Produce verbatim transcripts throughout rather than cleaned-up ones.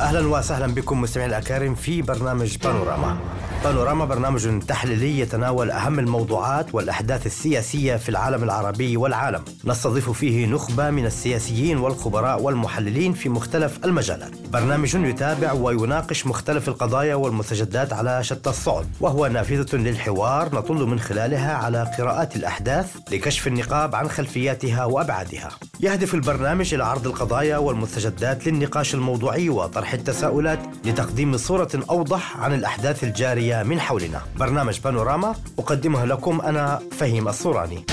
أهلا وسهلا بكم مستمعين الأكارم في برنامج بانوراما. بانوراما برنامج تحليلي يتناول أهم الموضوعات والأحداث السياسية في العالم العربي والعالم. نستضيف فيه نخبة من السياسيين والخبراء والمحللين في مختلف المجالات. برنامج يتابع ويناقش مختلف القضايا والمستجدات على شتى الصعد، وهو نافذة للحوار نطل من خلالها على قراءات الأحداث لكشف النقاب عن خلفياتها وأبعادها. يهدف البرنامج إلى عرض القضايا والمستجدات للنقاش الموضوعي وطرح التساؤلات لتقديم صورة أوضح عن الأحداث الجارية من حولنا. برنامج بانوراما أقدمه لكم أنا فهيم الصوراني.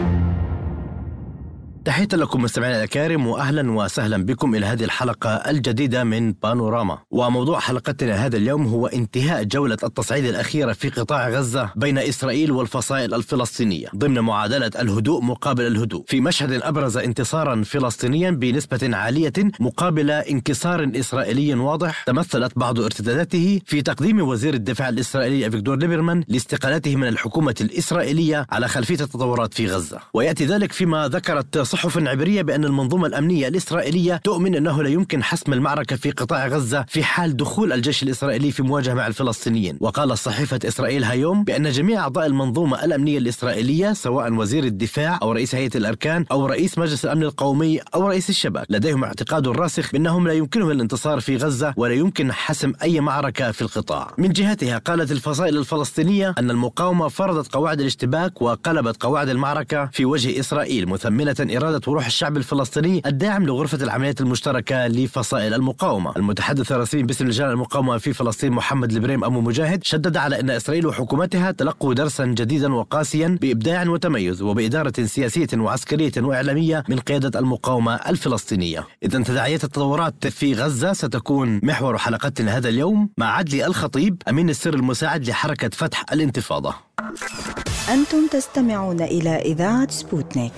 تحية لكم مستمعين الأكارم وأهلا وسهلا بكم إلى هذه الحلقة الجديدة من بانوراما. وموضوع حلقتنا هذا اليوم هو انتهاء جولة التصعيد الأخيرة في قطاع غزة بين إسرائيل والفصائل الفلسطينية ضمن معادلة الهدوء مقابل الهدوء، في مشهد أبرز انتصارا فلسطينيا بنسبة عالية مقابل انكسار إسرائيلي واضح تمثلت بعض ارتداداته في تقديم وزير الدفاع الإسرائيلي أفيغدور ليبرمان لاستقالته من الحكومة الإسرائيلية على خلفية التطورات في غزة. ويأتي ذلك فيما ذكرت صحف عبرية بأن المنظومة الأمنية الإسرائيلية تؤمن أنه لا يمكن حسم المعركة في قطاع غزة في حال دخول الجيش الإسرائيلي في مواجهة مع الفلسطينيين. وقال صحيفة إسرائيل هايوم بأن جميع أعضاء المنظومة الأمنية الإسرائيلية سواء وزير الدفاع أو رئيس هيئة الأركان أو رئيس مجلس الأمن القومي أو رئيس الشباك لديهم اعتقاد راسخ بأنهم لا يمكنهم الانتصار في غزة ولا يمكن حسم أي معركة في القطاع. من جهتها قالت الفصائل الفلسطينية أن المقاومة فرضت قواعد الاشتباك وقلبت قواعد المعركة في وجه إسرائيل، مثمنة إرادة وروح الشعب الفلسطيني الداعم لغرفة العمليات المشتركة لفصائل المقاومة. المتحدث الرسمي باسم لجان المقاومة في فلسطين محمد البريم أبو مجاهد شدد على أن إسرائيل وحكومتها تلقوا درسا جديدا وقاسيا بإبداع وتميز وبإدارة سياسية وعسكرية وإعلامية من قيادة المقاومة الفلسطينية. إذن تداعيات التطورات في غزة ستكون محور حلقتنا هذا اليوم مع عدلي الخطيب أمين السر المساعد لحركة فتح الانتفاضة. أنتم تستمعون إلى إذاعة سبوتنيك.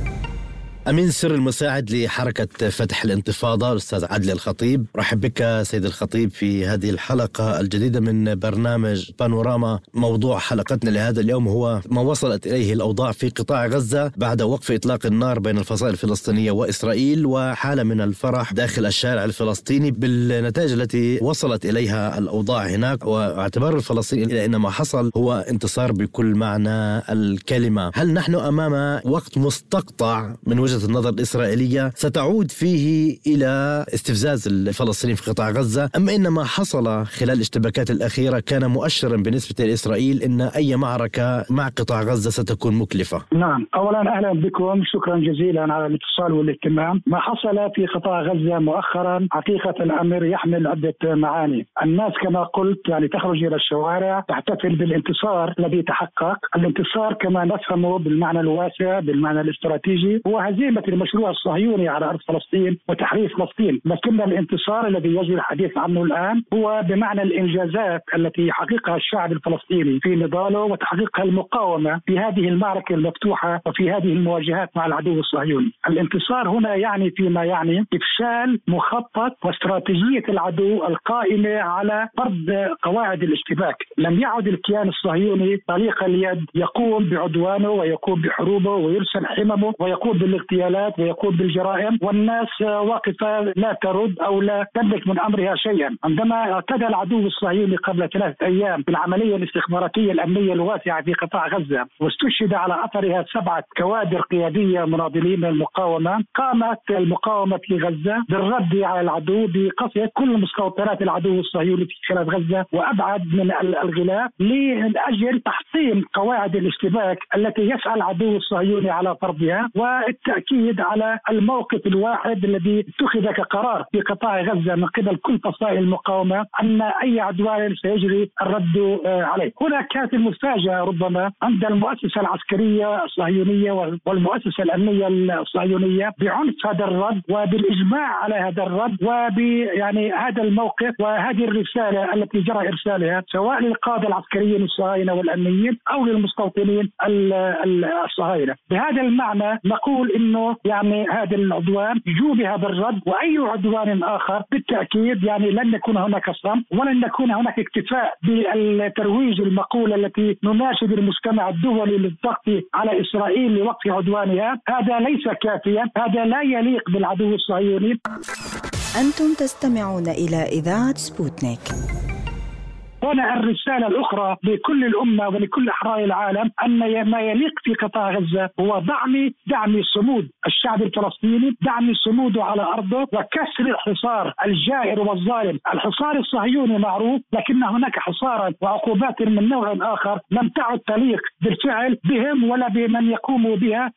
أمين السر المساعد لحركة فتح الانتفاضة الأستاذ عدلي الخطيب، رحب بك سيد الخطيب في هذه الحلقة الجديدة من برنامج بانوراما. موضوع حلقتنا لهذا اليوم هو ما وصلت إليه الأوضاع في قطاع غزة بعد وقف إطلاق النار بين الفصائل الفلسطينية وإسرائيل وحالة من الفرح داخل الشارع الفلسطيني بالنتائج التي وصلت إليها الأوضاع هناك، واعتبار الفلسطينيين إلى أن ما حصل هو انتصار بكل معنى الكلمة. هل نحن أمام وقت مستقطع من وجهة النظر الإسرائيلية ستعود فيه إلى استفزاز الفلسطينيين في قطاع غزة، أم إن ما حصل خلال الاشتباكات الأخيرة كان مؤشرا بالنسبة لإسرائيل أن أي معركة مع قطاع غزة ستكون مكلفة؟ نعم، أولا أهلا بكم، شكرا جزيلا على الاتصال والاهتمام. ما حصل في قطاع غزة مؤخرا حقيقة الأمر يحمل عدة معاني. الناس كما قلت يعني تخرج إلى الشوارع تحتفل بالانتصار الذي تحقق. الانتصار كما نفهمه بالمعنى الواسع بالمعنى الاستراتيجي هو هزيمة المشروع الصهيوني على أرض فلسطين وتحرير فلسطين، لكن الانتصار الذي يجري الحديث عنه الآن هو بمعنى الإنجازات التي يحققها الشعب الفلسطيني في نضاله وتحقيقها المقاومة في هذه المعركة المفتوحة وفي هذه المواجهات مع العدو الصهيوني. الانتصار هنا يعني فيما يعني إفشال مخطط واستراتيجية العدو القائمة على فرض قواعد الاشتباك. لم يعد الكيان الصهيوني طليق اليد يقوم بعدوانه ويقوم بحروبه ويرسل حممه ويقوم بالاغتيالات ويقوم بالجرائم والناس واقفة لا ترد أو لا تملك من أمرها شيئا. عندما اعتدى العدو الصهيوني قبل ثلاثة أيام بالعملية الاستخباراتية الأمنية الواسعة في قطاع غزة واستشهد على أثرها سبعة كوادر قيادية مناضلين من المقاومة، قامت المقاومة في غزة بالرد على العدو بقصف كل مستوطنات العدو الصهيوني في خلال غزة وأبعد من الغلاف لأجل تحطيم قواعد الاشتباك التي يسعى العدو الصهيوني على فرضها، والتأكيد على الموقف الواحد الذي اتخذ كقرار في قطاع غزة من قبل كل فصائل المقاومة أن أي عدوان سيجري الرد عليه. هنا كانت المفاجأة ربما عند المؤسسة العسكرية الصهيونية والمؤسسة الأمنية الصهيونية بعنف هذا الرد وبالإجماع على هذا الرد وبيعني هذا الموقف وهذه الرسالة التي جرى إرسالها سواء للقادة العسكريين الصهاينة والأمنيين أو للمستوطنين الصهاينة. بهذا المعنى نقول إنه يعني هذا العدوان جوبها بالرد، وأي عدوان آخر بالتأكيد يعني لن يكون هناك صمت ولن يكون هناك اكتفاء بالترويج المقولة التي نناشد المجتمع الدولي للضغط على إسرائيل لوقف عدوانها. هذا ليس كافيا، هذا لا يليق بالعدو الصهيوني. أنتم تستمعون إلى إذاعة سبوتنيك. هنا الرسالة الأخرى لكل الأمة ولكل أحرار العالم أن ما يليق في قطاع غزة هو دعم دعم صمود الشعب الفلسطيني، دعم صموده على أرضه وكسر الحصار الجائر والظالم. الحصار الصهيوني معروف، لكن هناك حصارا وعقوبات من نوع آخر لم تعد تليق بالفعل بهم ولا بمن يقوموا بها،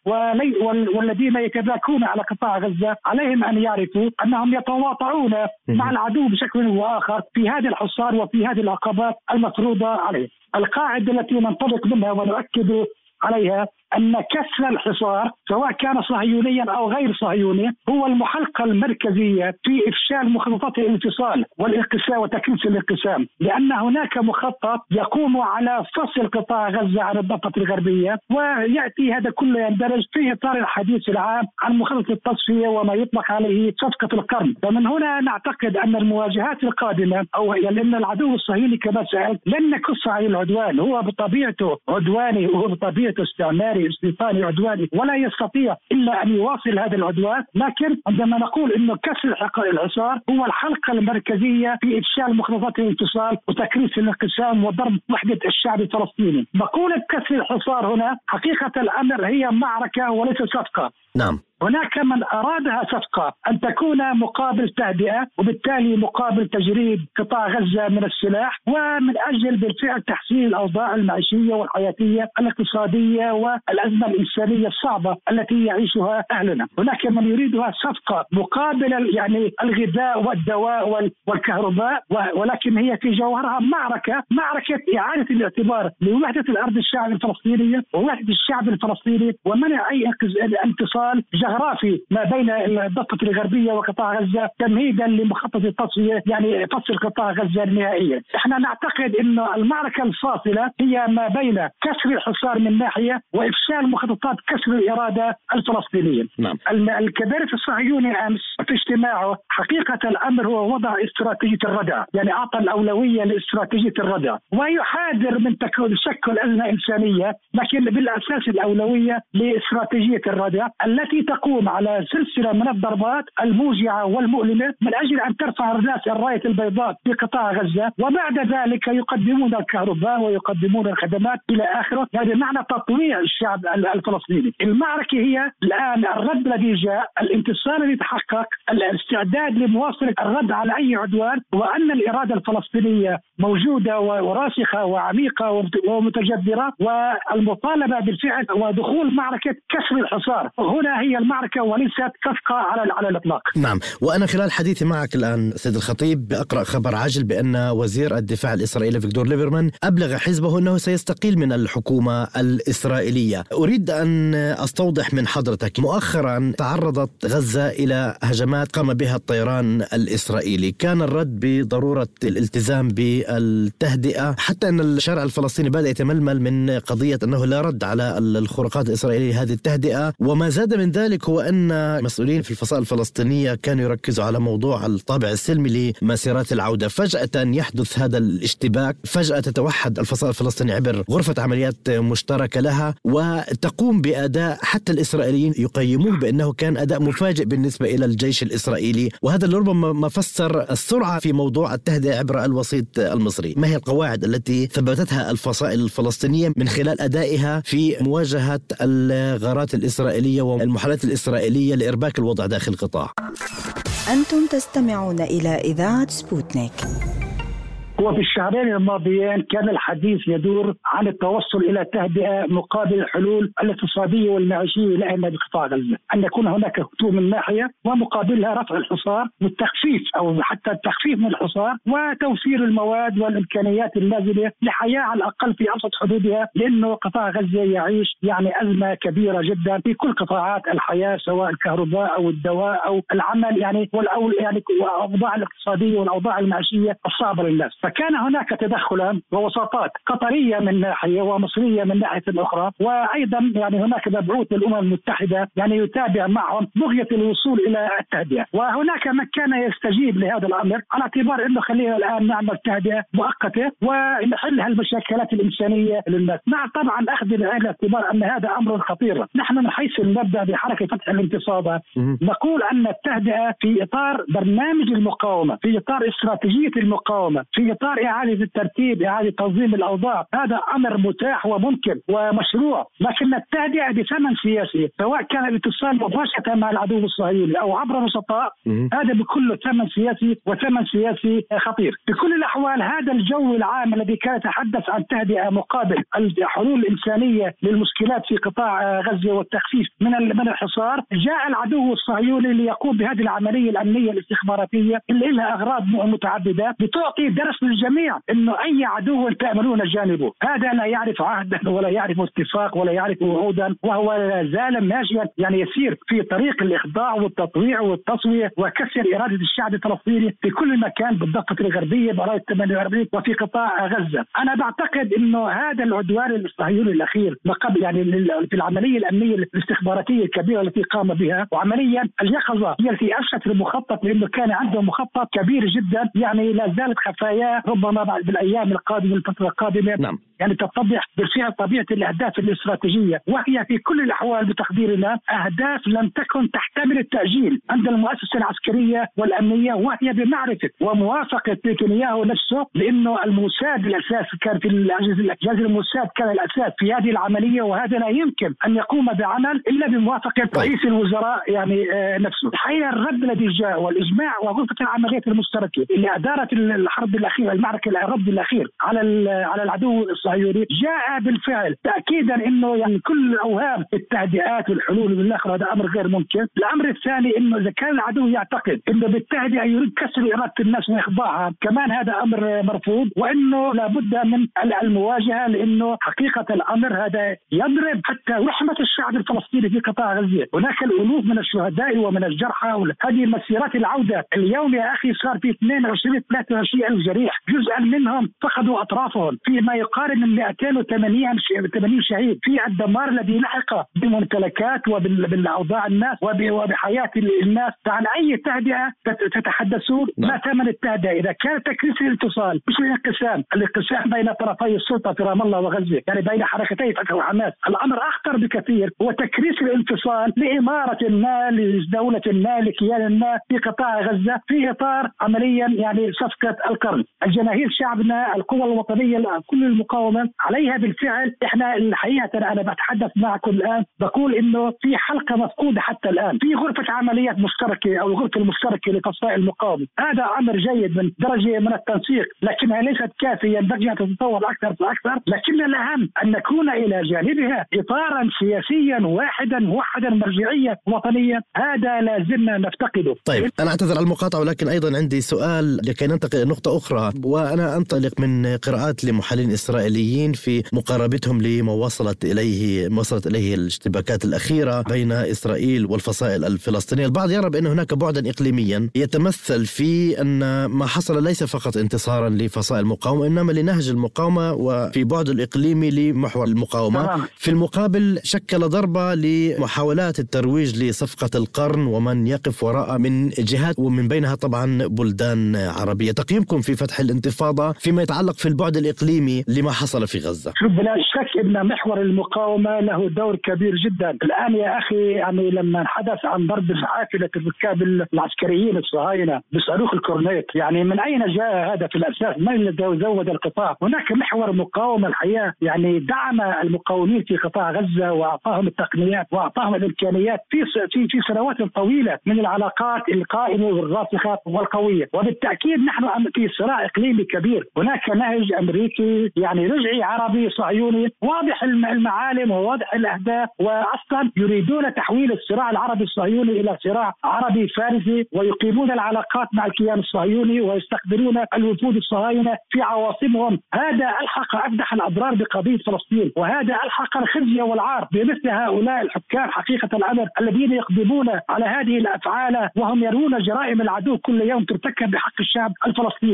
والذين يتباكون على قطاع غزة عليهم أن يعرفوا أنهم يتواطؤون مع العدو بشكل أو آخر في هذا الحصار وفي هذه العقوبات المفروضة عليه. القاعدة التي ننطلق منها ونؤكد عليها أن كسر الحصار سواء كان صهيونيا أو غير صهيوني هو المحلقة المركزية في إفشال مخططات الانفصال والانقسام وتكنيس الانقسام، لأن هناك مخطط يقوم على فصل قطاع غزة عن الضفة الغربية، ويأتي هذا كله يندرج في إطار الحديث العام عن مخطط التصفية وما يطلق عليه صفقة القرن. ومن هنا نعتقد أن المواجهات القادمة أو لأن العدو الصهيوني كما سألت لن نكف عن العدوان، هو بطبيعته عدواني وهو بطبيعته استعماري استيطاني عدواني ولا يستطيع إلا أن يواصل هذا العدوان. لكن عندما نقول إنه كسر الحصار هو الحلقة المركزية في إفشال مخططات الانفصال وتكريس الانقسام وضرب وحدة الشعب الفلسطيني. مقولة كسر الحصار هنا حقيقة الأمر هي معركة وليس صفقة. نعم. هناك من أرادها صفقة أن تكون مقابل تهدئة وبالتالي مقابل تجريد قطاع غزة من السلاح، ومن أجل بالفعل تحسين الأوضاع المعيشية والحياتية الاقتصادية والأزمة الإنسانية الصعبة التي يعيشها أهلنا. هناك من يريدها صفقة مقابل يعني الغذاء والدواء والكهرباء، ولكن هي في جوهرها معركة معركة إعادة الاعتبار لوحدة الأرض الشعب الفلسطينية ووحدة الشعب الفلسطيني ومنع أي انفصال جغرافي ما بين الضفة الغربية وقطاع غزة تمهيدا لمخطط التصفية يعني فصل قطاع غزة نهائيا. احنا نعتقد انه المعركة الفاصلة هي ما بين كسر الحصار من ناحية وإفشال مخططات كسر الإرادة الفلسطينية. نعم. الكبارث الصهيوني أمس في اجتماعه حقيقة الأمر هو وضع استراتيجية الردع، يعني أعطى الأولوية لاستراتيجية الردع ويحاذر من تشكل أزمة إنسانية، لكن بالأساس الأولوية لاستراتيجية الردع التي تقوم على سلسلة من الضربات الموجعة والمؤلمة من أجل أن ترفع الناس الراية البيضاء في قطاع غزة، وبعد ذلك يقدمون الكهرباء ويقدمون الخدمات إلى آخره. هذا معنى تطويع الشعب الفلسطيني. المعركة هي الآن الرد الذي جاء، الانتصار الذي تحقق، الاستعداد لمواصلة الرد على أي عدوان، وأن الإرادة الفلسطينية موجودة وراسخة وعميقة ومتجذرة، والمطالبة بالفعل ودخول معركة كسر الحصار. هنا هي المعركة وليست صفقة على على الإطلاق. نعم. وأنا خلال حديثي معك الآن سيد الخطيب بأقرأ خبر عاجل بأن وزير الدفاع الإسرائيلي فيكتور ليبرمان أبلغ حزبه أنه سيستقيل من الحكومة الإسرائيلية. أريد أن أستوضح من حضرتك، مؤخرا تعرضت غزة إلى هجمات قام بها الطيران الإسرائيلي، كان الرد بضرورة الالتزام بالتهدئة، حتى أن الشارع الفلسطيني بدأ يتململ من قضية أنه لا رد على الخروقات الإسرائيلية هذه التهدئة. وما زاد من ذلك هو أن مسؤولين في الفصائل الفلسطينية كانوا يركزوا على موضوع الطابع السلمي لمسيرات العودة. فجأة يحدث هذا الاشتباك، فجأة تتوحد الفصائل الفلسطينية عبر غرفة عمليات مشتركة لها وتقوم بأداء حتى الإسرائيليين يقيموه بأنه كان أداء مفاجئ بالنسبة إلى الجيش الإسرائيلي، وهذا لربما ما فسر السرعة في موضوع التهدئة عبر الوسيط المصري. ما هي القواعد التي ثبتتها الفصائل الفلسطينية من خلال أدائها في مواجهة الغارات الإسرائيلية والمحاولات الإسرائيلية لإرباك الوضع داخل القطاع؟ أنتم تستمعون إلى إذاعة سبوتنيك. وفي الشهرين الماضيين كان الحديث يدور عن التوصل إلى تهدئة مقابل الحلول الاقتصادية والمعيشية لأهل قطاع غزة، أن يكون هناك هدوء من ناحية ومقابلها رفع الحصار والتخفيف أو حتى التخفيف من الحصار وتوفير المواد والإمكانيات اللازمة لحياة على الأقل في أبسط حدودها، لأنه قطاع غزة يعيش يعني أزمة كبيرة جدا في كل قطاعات الحياة سواء الكهرباء أو الدواء أو العمل يعني والأول يعني والأوضاع الاقتصادية والأوضاع المعيشية الصعبة للناس. فكان هناك تدخلا ووساطات قطرية من ناحية ومصرية من ناحية أخرى، وأيضا يعني هناك مبعوث للأمم المتحدة يعني يتابع معهم بغية الوصول إلى التهدئة. وهناك من كان يستجيب لهذا الأمر على اعتبار أنه خلينا الآن نعمل تهدئة مؤقتة ونحل هالمشاكلات الإنسانية للناس، مع طبعا أخذ بعين الاعتبار أن هذا أمر خطير. نحن من حيث المبدأ بحركة فتح الانتصابات نقول أن التهدئة في إطار برنامج المقاومة، في إطار استراتيجية المقاومة، في إطار إعادة الترتيب، إعادة تنظيم الأوضاع، هذا أمر متاح وممكن ومشروع. لكن التهدئة بثمن سياسي، سواء كان الاتصال مباشرة مع العدو الصهيوني أو عبر وسطاء، هذا بكل ثمن سياسي وثمن سياسي خطير. في كل الأحوال هذا الجو العام الذي كان يتحدث عن تهدئة مقابل الحلول الإنسانية للمشكلات في قطاع غزة والتخفيف من من الحصار، جاء العدو الصهيوني ليقوم بهذه العملية الأمنية الاستخباراتية اللي لها أغراض متعددة، بتعطي درس للجميع إنه أي عدو تأمنون جانبه، هذا لا يعرف عهدا ولا يعرف اتفاق ولا يعرف وعودا، وهو لا زال ماشيا يعني يسير في طريق الإخضاع والتطويع والتصوية وكسر إرادة الشعب الفلسطيني في كل مكان بالضفة الغربية براية ثمانية وأربعين وفي قطاع غزة. أنا بعتقد إنه هذا العدوان الصهيوني الأخير قبل يعني في العملية الأمنية الاستخباراتية الكبيرة التي قام بها، وعمليا اليقظة هي التي أفشت المخطط، لأنه كان عنده مخطط كبير جدا يعني لا زالت خفاياه ربما بعد بالأيام القادمة الفترة القادمة نعم. يعني تتضح بالفعل طبيعة الأهداف الاستراتيجية، وهي في كل الأحوال بتقديرنا أهداف لم تكن تحتمل التأجيل عند المؤسسة العسكرية والأمنية، وهي بمعرفة وموافقة نتنياهو نفسه، لأنه الموساد الأساس كان في الجهاز الموساد كان الأساس في هذه العملية، وهذا لا يمكن أن يقوم بعمل إلا بموافقة رئيس الوزراء يعني نفسه. الحقيقة الرد الذي جاء والإجماع وغرفة العمليات المشتركة اللي أدارت الحرب الأخيرة المعركة الرد الأخير على على العدو الصهيوني جاء بالفعل تأكيدا إنه يعني كل الأوهام التهدئات والحلول والآخر هذا أمر غير ممكن. الأمر الثاني إنه إذا كان العدو يعتقد إنه بالتهدئة يريد كسر إرادة الناس وإخضاعها، كمان هذا أمر مرفوض، وإنه لابد من المواجهة، لأنه حقيقة الأمر هذا يضرب حتى رحمة الشعب الفلسطيني في قطاع غزة. هناك الألوف من الشهداء ومن الجرحى، هذه المسيرات العودة اليوم يا أخي صار في اثنين وعشرين ثلاثة وعشرين ألف جريح، جزءا منهم فقدوا أطرافهم، فيما يقارب من مئتين وثمانين شهيد، في الدمار الذي لحق بممتلكات وبالأوضاع الناس وبحياة الناس. عن أي تهدئة تتحدثون؟ ما ثمن التهدئة إذا كان تكريس الاتصال مش الانقسام، الانقسام بين طرفي السلطة في رام الله وغزة، يعني بين حركتي فتح وحماس. الأمر أخطر بكثير هو تكريس الانفصال لإمارة ما، لدولة ما، لكيان ما في قطاع غزة في إطار عمليا يعني صفقة القرن. الجماهير شعبنا، القوى الوطنية، كل المقاومة عليها بالفعل. إحنا الحقيقة أنا بتحدث معكم الآن بقول إنه في حلقة مفقودة حتى الآن في غرفة عمليات مشتركة أو الغرفة المشتركة لقصائل المقاومة. هذا أمر جيد من درجة من التنسيق، لكنها ليست كافية، ينبغي أن تتطور أكثر فأكثر. لكن الأهم أن نكون إلى جانبها إطارا سياسيا واحدا موحدا مرجعيا وطنيا، هذا لازلنا نفتقده. طيب أنا أعتذر على المقاطعة، ولكن أيضا عندي سؤال لكي ننتقل إلى نقطة أخرى، وأنا أنطلق من قراءات لمحللين إسرائيليين في مقاربتهم لما وصلت إليه ما وصلت إليه الاشتباكات الأخيرة بين إسرائيل والفصائل الفلسطينية. البعض يرى بأن هناك بعدا إقليميا يتمثل في أن ما حصل ليس فقط انتصارا لفصائل المقاومة، إنما لنهج المقاومة، وفي بعد الإقليمي لمحور المقاومة. في المقابل شكل ضربة لمحاولات الترويج لصفقة القرن ومن يقف وراء من جهات، ومن بينها طبعا بلدان عربية. تقييمكم في فتح الانتفاضة فيما يتعلق في البعد الإقليمي لما حصل في غزة؟ شوف، بلا شك أن محور المقاومة له دور كبير جدا. الآن يا أخي يعني لما حدث عن ضرب حافلة الركاب العسكريين الصهاينة بصاروخ الكورنيت، يعني من أين جاء هذا في الأساس؟ من الذي زود القطاع؟ هناك محور مقاومة الحياة يعني دعم المقاومين في قطاع غزة وأعطاهم التقنيات وأعطاهم الإمكانيات في في في سنوات طويلة من العلاقات القائمة والراسخة والقوية. وبالتأكيد نحن في صراع إقليمي كبير، هناك نهج أمريكي يعني رجعي عربي صهيوني واضح المعالم وواضح الأهداف، وأصلا يريدون تحويل الصراع العربي الصهيوني إلى صراع عربي فارسي، ويقيمون العلاقات مع الكيان الصهيوني ويستقبلون الوفود الصهاينة في عواصمهم. هذا ألحق أفدح الأضرار بقضية فلسطين، وهذا ألحق الخزي والعار بمثل هؤلاء الحكام حقيقة الأمر الذين يقضبون على هذه الأفعال وهم يرون جرائم العدو كل يوم ترتكب بحق الشعب الفلسطيني. بقي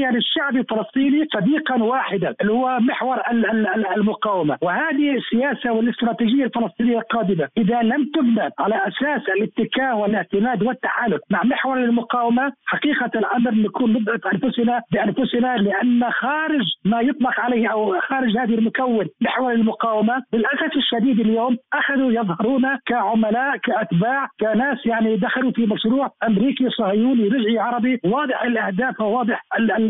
الفلسطينية للشعب الفلسطيني صديقا واحدا اللي هو محور المقاومة. وهذه السياسة والاستراتيجية الفلسطينية القادمة إذا لم تبنى على أساس الاتكاء والاعتماد والتحالف مع محور المقاومة، حقيقة الأمر نكون نضعف أنفسنا بأنفسنا، لأن خارج ما يطلق عليه أو خارج هذه المكون محور المقاومة للأسف الشديد اليوم أخذوا يظهرون كعملاء كأتباع كناس يعني دخلوا في مشروع أمريكي صهيوني رجعي عربي واضح الأهداف وواضح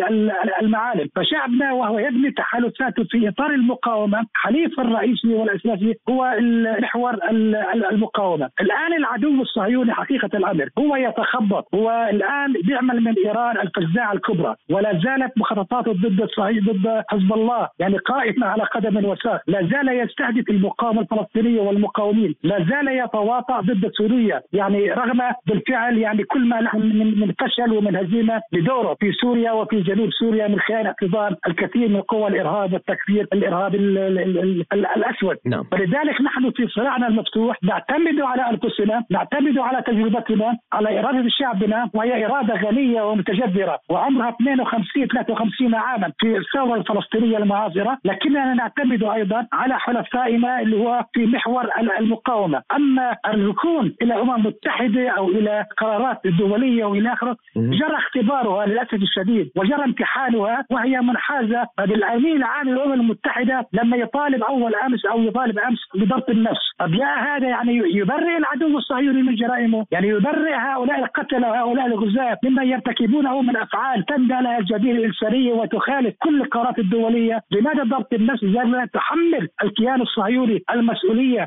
المعالم. فشعبنا وهو يبني تحالفاته في إطار المقاومة حليف الرئيسي والأساسي هو محور المقاومة. الآن العدو الصهيوني حقيقة الأمر هو يتخبط، هو الآن بيعمل من إيران الفزاعة الكبرى، ولا زالت مخططاته ضد الصهيوني ضد حزب الله يعني قائمة على قدم وساق، لا زال يستهدف المقاومة الفلسطينية والمقاومين، لا زال يتواطأ ضد سوريا يعني رغم بالفعل يعني كل ما نحن من, من فشل ومن هزيمة لدوره في سوريا وفي جنوب سوريا من خلال احتضان الكثير من قوى الإرهاب والتكفير الإرهاب ال ال ال ال الأسود. نعم. فلذلك نحن في صراعنا المفتوح نعتمد على أنفسنا، نعتمد على تجربتنا، على إرادة شعبنا، وهي إرادة غنية ومتجذرة وعمرها اثنين وخمسين ثلاثة وخمسين عاما في الثورة الفلسطينية المعاصرة، لكننا نعتمد أيضا على حلفائنا اللي هو في محور المقاومة. أما الركون إلى أمم متحدة أو إلى قرارات دولية وإلى آخره جرى اختبارها للأسف الشديد وجرى امتحانها وهي منحازة بالأمين العام للأمم المتحدة لما يطالب أول أمس أو يطالب أمس بضبط النفس. طب يا هذا يعني يبرئ العدو الصهيوني من جرائمه، يعني يبرئ هؤلاء القتلة وهؤلاء الغزاة مما يرتكبونه من أفعال تندى لها الجدير الإنسانية وتخالف كل القرارات الدولية. لماذا ضبط النفس؟ لأنها تحمل الكيان الصهيوني المسؤولية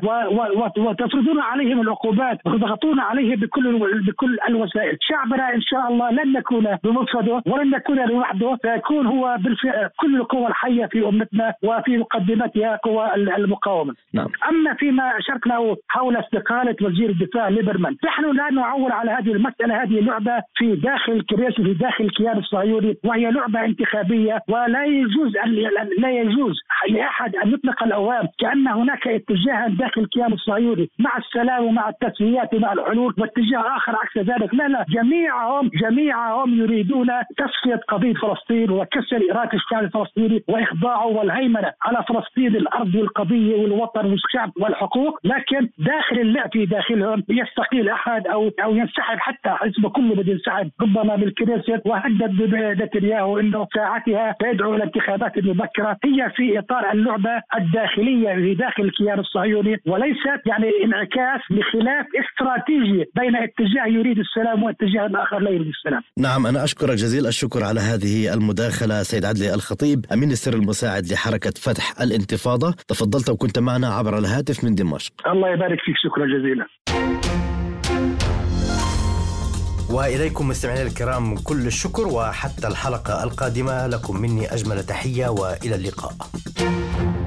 وتفرضون عليهم العقوبات وتضغطون عليه بكل بكل الوسائل. شعبنا إن شاء الله لن نكون بمفرده ولن نكون لوحده، سيكون هو بالفعل كل القوى الحية في أمتنا وفي مقدمتها قوى المقاومة. نعم. أما فيما أشرت له حول استقالة وزير الدفاع ليبرمان، نحن لا نعول على هذه المسألة، هذه لعبة في داخل الكريسي في داخل الكيان الصهيوني وهي لعبة انتخابية، ولا يجوز أن لا يجوز لأحد أن يطلق الأوام كأن هناك اتجاها داخل الكيان الصهيوني مع السلام ومع التسويات ومع الحلول واتجاه آخر عكس ذلك. لا لا جميعهم جميعهم يريدون تصفية قضية فلسطين وكسر إرادة الشعب الفلسطيني وإخضاعه والهيمنة على فلسطين الأرض والقضية والوطن والشعب والحقوق، لكن داخل اللعب في داخلهم يستقيل أحد أو أو ينسحب، حتى حزب كله بده ينسحب ربما بالكنيسة. وهدد بنتنياهو إنه ساعتها تدعو إلى انتخابات مبكرة. هي في إطار اللعبة الداخلية في داخل الكيان الصهيوني وليست يعني انعكاس لخلاف استراتيجي بين اتجاه يريد السلام واتجاه آخر لا يريد السلام. نعم، أنا أشكرك جزيل الشكر على هذه المداخلة سيد عدلي الخطيب، أمين السر المساعد لحركة فتح الانتفاضة. تفضلت وكنت معنا عبر الهاتف من دمشق. الله يبارك فيك، شكرا جزيلا. وإليكم مستمعينا الكرام كل الشكر، وحتى الحلقة القادمة لكم مني أجمل تحية وإلى اللقاء.